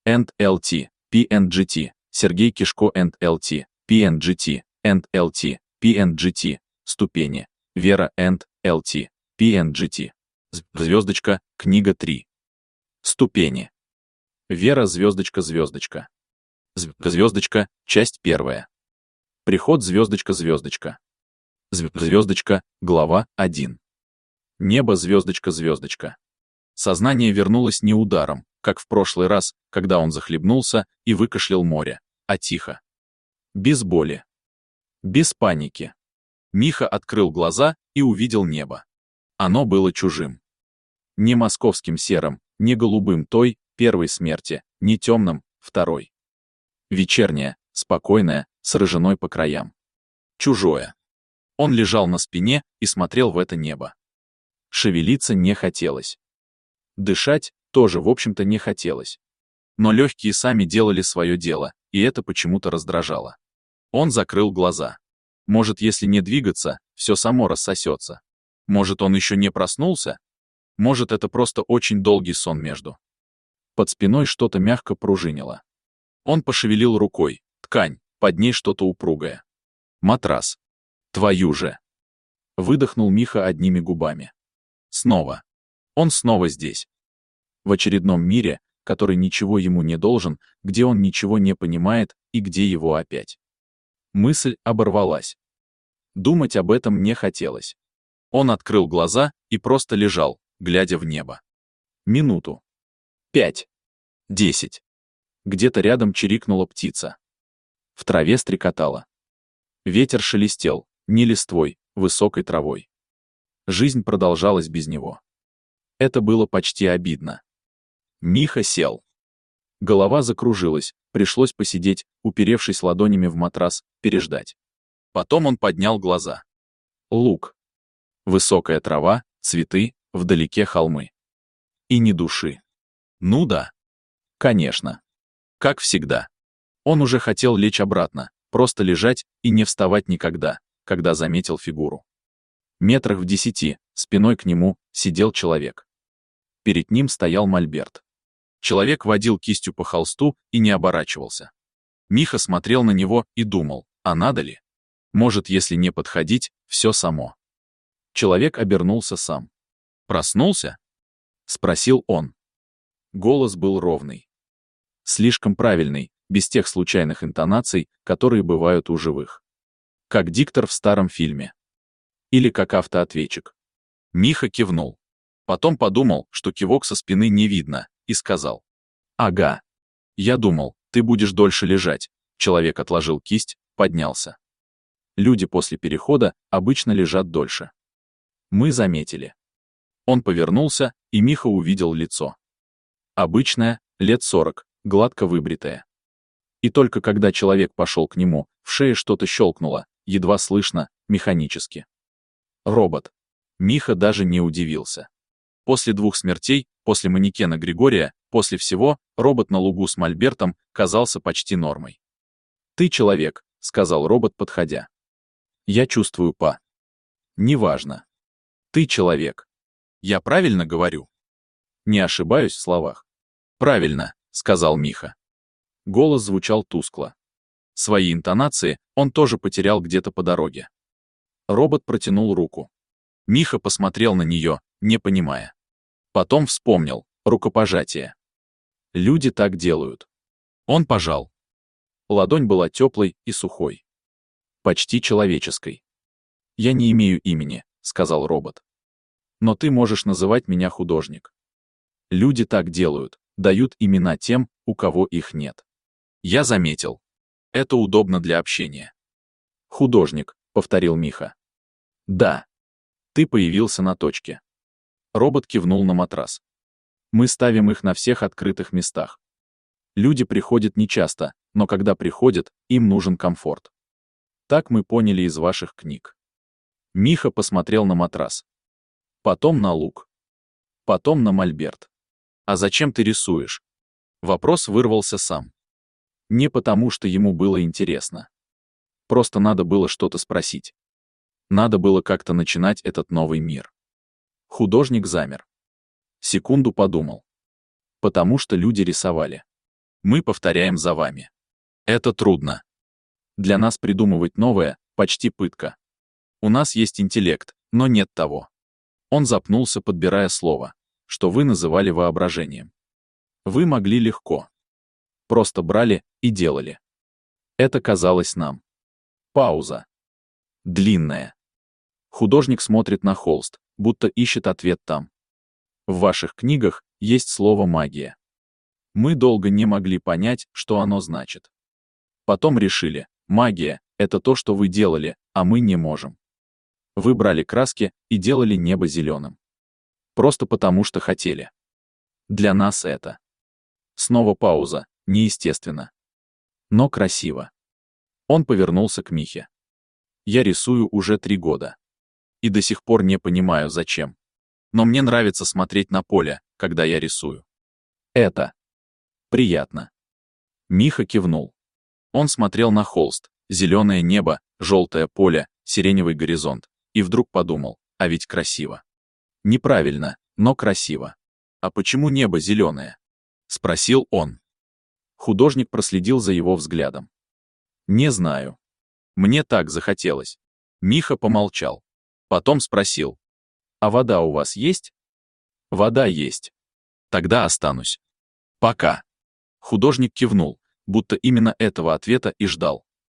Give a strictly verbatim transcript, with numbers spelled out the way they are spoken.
энд эл ти, пи эн джи ти, Сергей Кишко энд эл ти, пи эн джи ти, энд эл ти, пи эн джи ти, ступени, Вера энд эл ти, пи эн джи ти. Звездочка, книга три. Ступени. Вера, звездочка, звездочка. Звездочка, часть первая. Приход, звездочка, звездочка. Звездочка, глава один. Небо, звездочка, звездочка. Сознание вернулось не ударом, как в прошлый раз, когда он захлебнулся и выкашлял море, а тихо. Без боли. Без паники. Миха открыл глаза и увидел небо. Оно было чужим. Не московским серым, не голубым той, первой смерти, не темным, второй. Вечернее, спокойное, с рыжиной по краям. Чужое. Он лежал на спине и смотрел в это небо. Шевелиться не хотелось. Дышать тоже, в общем-то, не хотелось. Но легкие сами делали свое дело, и это почему-то раздражало. Он закрыл глаза. Может, если не двигаться, все само рассосется. Может, он еще не проснулся? Может, это просто очень долгий сон между. Под спиной что-то мягко пружинило. Он пошевелил рукой. Ткань, под ней что-то упругое. Матрас. Твою же. Выдохнул Миха одними губами. Снова. Он снова здесь. В очередном мире, который ничего ему не должен, где он ничего не понимает и где его опять. Мысль оборвалась. Думать об этом не хотелось. Он открыл глаза и просто лежал, глядя в небо. Минуту. Пять. Десять. Где-то рядом чирикнула птица. В траве стрекотала. Ветер шелестел, не листвой, высокой травой. Жизнь продолжалась без него. Это было почти обидно. Миха сел. Голова закружилась, пришлось посидеть, уперевшись ладонями в матрас, переждать. Потом он поднял глаза. Луг. Высокая трава, цветы, вдалеке холмы. И ни души. Ну да. Конечно. Как всегда. Он уже хотел лечь обратно, просто лежать и не вставать никогда, когда заметил фигуру. Метрах в десяти, спиной к нему, сидел человек. Перед ним стоял мольберт. Человек водил кистью по холсту и не оборачивался. Миха смотрел на него и думал, а надо ли? Может, если не подходить, все само. Человек обернулся сам. «Проснулся?» — спросил он. Голос был ровный. Слишком правильный, без тех случайных интонаций, которые бывают у живых. Как диктор в старом фильме. Или как автоответчик. Миха кивнул. Потом подумал, что кивок со спины не видно, и сказал. «Ага. Я думал, ты будешь дольше лежать». Человек отложил кисть, поднялся. Люди после перехода обычно лежат дольше. Мы заметили. Он повернулся, и Миха увидел лицо. Обычное, лет сорок, гладко выбритое. И только когда человек пошел к нему, в шее что-то щелкнуло, едва слышно, механически. Робот. Миха даже не удивился. После двух смертей, после манекена Григория, после всего, робот на лугу с мольбертом казался почти нормой. «Ты человек», — сказал робот, подходя. «Я чувствую па». «Неважно. Ты человек. Я правильно говорю?» «Не ошибаюсь в словах?» «Правильно», — сказал Миха. Голос звучал тускло. Свои интонации он тоже потерял где-то по дороге. Робот протянул руку. Миха посмотрел на нее, не понимая. Потом вспомнил рукопожатие. Люди так делают. Он пожал. Ладонь была теплой и сухой. Почти человеческой. «Я не имею имени», — сказал робот. «Но ты можешь называть меня художник. Люди так делают, дают имена тем, у кого их нет. Я заметил. Это удобно для общения». «Художник», — повторил Миха. «Да. Ты появился на точке». Робот кивнул на матрас. «Мы ставим их на всех открытых местах. Люди приходят нечасто, но когда приходят, им нужен комфорт. Так мы поняли из ваших книг». Миха посмотрел на матрас. Потом на луг. Потом на мольберт. «А зачем ты рисуешь?» Вопрос вырвался сам. Не потому, что ему было интересно. Просто надо было что-то спросить. Надо было как-то начинать этот новый мир. Художник замер. Секунду подумал. Потому что люди рисовали. Мы повторяем за вами. Это трудно. Для нас придумывать новое — почти пытка. У нас есть интеллект, но нет того. Он запнулся, подбирая слово, что вы называли воображением. Вы могли легко. Просто брали и делали. Это казалось нам. Пауза. Длинная. Художник смотрит на холст, будто ищет ответ там. В ваших книгах есть слово «магия». Мы долго не могли понять, что оно значит. Потом решили, магия — это то, что вы делали, а мы не можем. Вы брали краски и делали небо зеленым. Просто потому, что хотели. Для нас это. Снова пауза, неестественно. Но красиво. Он повернулся к Михе. Я рисую уже три года. И до сих пор не понимаю, зачем. Но мне нравится смотреть на поле, когда я рисую. Это приятно. Миха кивнул. Он смотрел на холст, зеленое небо, желтое поле, сиреневый горизонт, и вдруг подумал, а ведь красиво. Неправильно, но красиво. А почему небо зеленое? Спросил он. Художник проследил за его взглядом. Не знаю. Мне так захотелось. Миха помолчал. Потом спросил. А вода у вас есть? Вода есть. Тогда останусь. Пока. Художник кивнул, будто именно этого ответа и ждал.